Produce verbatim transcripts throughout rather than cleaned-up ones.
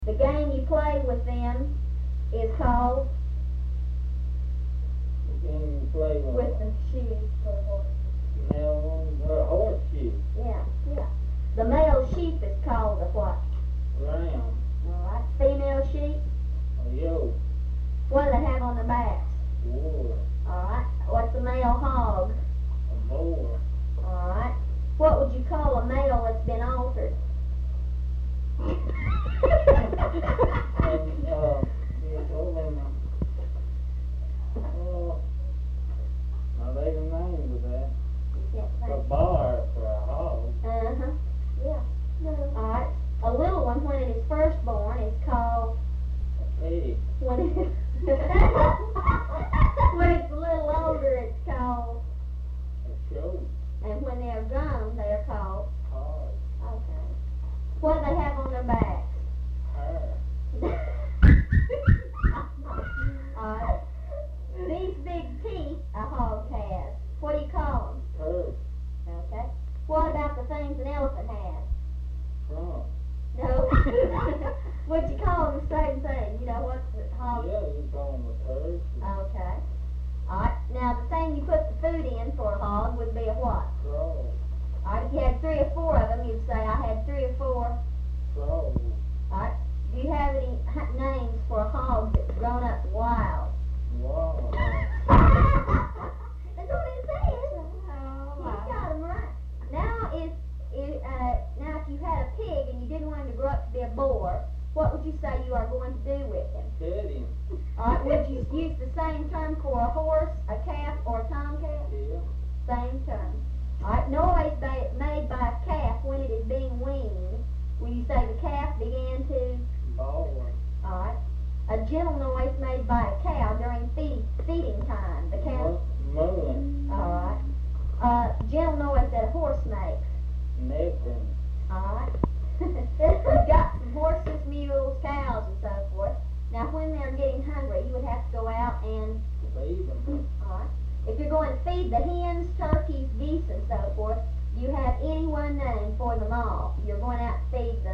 The game you play with them is called The game you play with. with the shoes for the horse. Male or horseshoe. Yeah, yeah. The male sheep is called a what? Ram. Alright. Female sheep, A yoke. what do they have on their backs? Wool. Alright. What's the male hog? A boar. Alright. What would you call a male that's been altered? And, uh, yeah, so then, uh, now they can name with that. Yes, A bar for a hog. Uh-huh. Yeah. Alright. A little one, when it is first born, is called, A pig. when it is, when it's a little older, it's called, A show. and when they're grown, they're called, Hog. okay. What do they have on their backs? Hair. Alright. These big teeth a hog has, what do you call them? Turf. Okay. What about the things an elephant has? Trump. No. Would you call them the same thing? You know what's the hog? Yeah, you call them a turf. Okay. Alright. Now the thing you put the food in for a hog would be a what? Crow. Alright, if you had three or four of them, you'd say I had three or four. Crow. Alright. Do you have any h- names for a hog that's grown up wild? Wow. That's what it says. You got them right. Now if, if uh, now if you had a pig and you didn't want him to grow up to be a boar, what would you say you are going to do with him? Fed him. Alright, would you use the same term for a horse, a calf, or a tomcat? Yeah. Same term. Alright, noise ba- made by a calf when it is being weaned. When you say the calf began to, Ball. alright. A gentle noise made by a cow during feeding, feeding time. The cow, Mooing. alright. Uh, gentle noise that a horse makes. Nipping. Alright. We've got some horses, mules, cows, and so forth. Now, when they're getting hungry, you would have to go out and, Feed them. alright. If you're going to feed the hens, turkeys, geese, and so forth, you have any one name for them all. You're going out to feed the,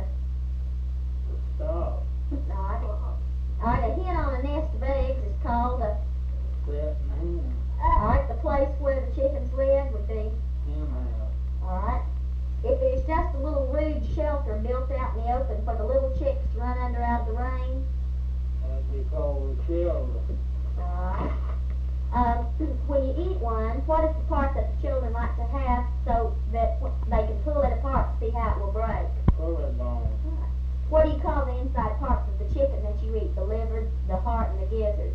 Stop. alright. Alright, a hen on a nest of eggs is called a, Set man. alright, the place where the chickens live would be, Him out. alright. If it's just a little rude shelter built out in the open for the little chicks to run under out of the rain, That'd be called a children. alright. Um, when you eat one, what is the part that the children like to have so that w- they can pull it apart to see how it will break? Pulley bone. What do you call the inside parts of the chicken that you eat? The liver, the heart, and the gizzard.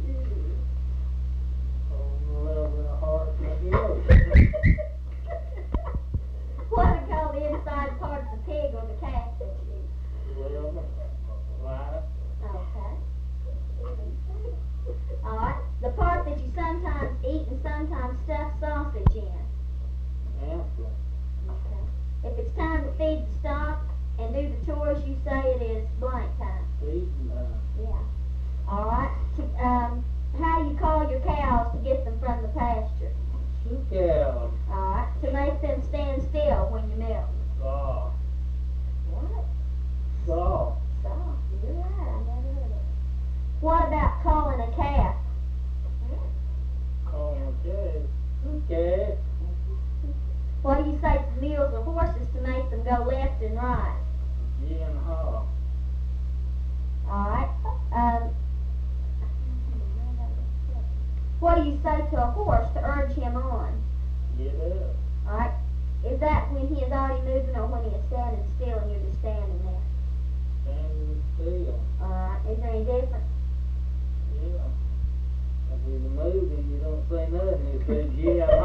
Oh, the liver, the heart, and the gizzard. What do you call the inside parts of the pig or the calf that you eat? Liver, life, Okay. Alright. The part that you sometimes eat and sometimes stuff sausage in. answer. Okay. If it's time to feed the stock and do the chores, you say it is blank time. Feeding time. Yeah. Alright. Um, how do you call your cows to get them from the pasture? Two cows. Alright. To make them stand still when you milk. Saw. What? Saw. Stop. You're right. I never heard of it. What about calling a calf? Call them a calf. Okay. What do you say to mules or horses to make them go left and right? G and haw. Alright. Um, what do you say to a horse to urge him on? Get up. Alright. Is that when he is already moving or when he is standing still and you're just standing there? Standing still. Alright. Is there any difference? Yeah. If he's moving, you don't say nothing. You say, yeah,